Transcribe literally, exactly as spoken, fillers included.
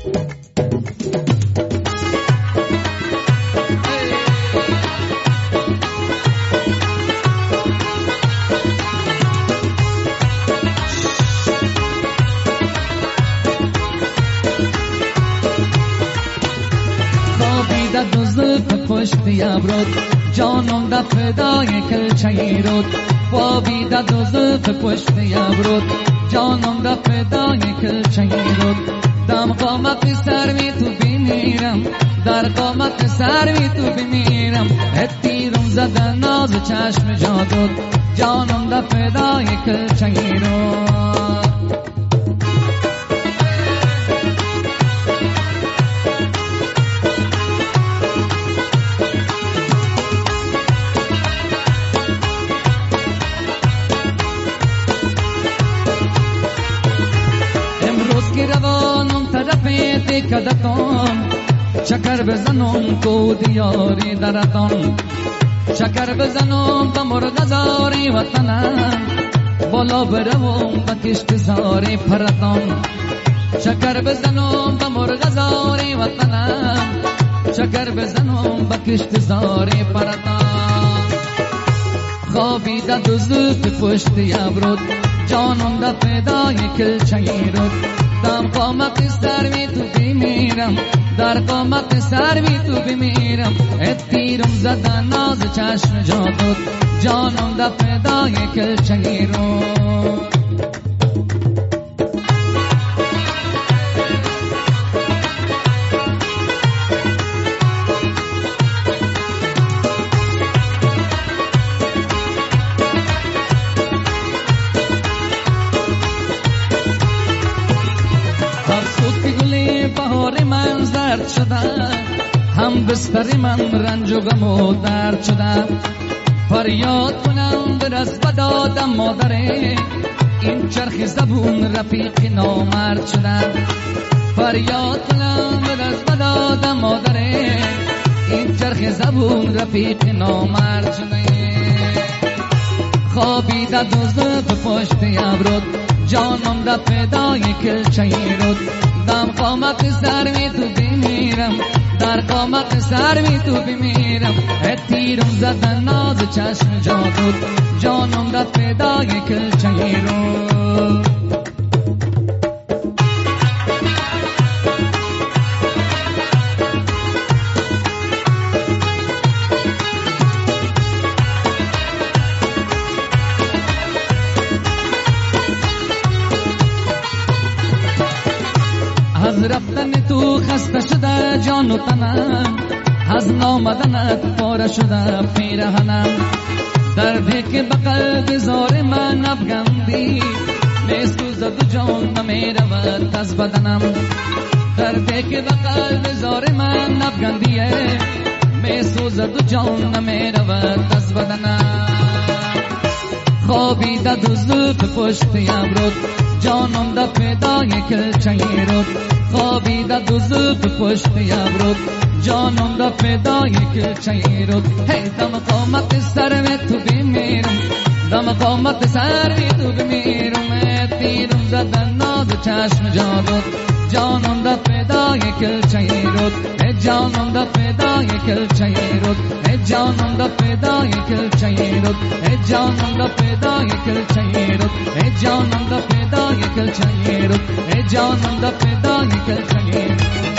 پشت ابرود جانم در فدای کلچه رود خوابیده دو زلف پشت ابرود جانم در فدای کلچه رود دم قامت سروی تو بمیرم در قامت سروی تو بمیرم اتیرم زدن ناز چشم جادود جانم در فدای کلچه رود روانم طرف دکدتان شکر بزنم کو دیاری درتان شکر بزنم به مرغزاری وطنم بالا بروم به کشتزاری پرتان شکر بزنم به مرغزاری وطنم شکر بزنم به کشتزاری پرتان خوابیده دو زلف پشت ابرود جانم در فدای کلچه رود دم قامت سروی تو بمیرم در قامت سروی تو بمیرم اتیرم زدن ناز چشم جادود جانم در فدای کلچه رود بهار من زرد شده هم بستر من رنج و غم و درد شده فریاد کنم برس بدادم مادره این چرخ زبون رفیق نامرد شده فریاد کنم برس بدادم مادره این چرخ زبون رفیق نامرد شده خوابیده دو زلف پشت ابرود جانم در فدای کلچه رود دم قامت سروی تو بمیرم در قامت سروی تو بمیرم اتیرم زدن ناز چشم جادود جانم در فدای کلچه رود از رفتن تو خسته شده جان و تنم از نامدنت پاره شده پیرهنم دردی که به قلب زار من افگندی میسوزد و جان نمیرود از بدنم دردی که به قلب زار من افگندیه میسوزد و جان نمیرود از بدنم خوابیده دو زلف پشت ابرود جانم در فدای کلچه رود خوابیده دو زلف پشت ابرود جانم در فدای کلچه رود هی دم قامت سروی تو بمیرم دم قامت سروی تو بمیرم اتیرم زدن ناز چشم جادود جانم در فدای کلچه رود جانم در فدای کلچه رود جانم در فدای کلچه رود جانم در فدای کلچه رود جانم در فدای کلچه رود جانم در فدای کلچه رود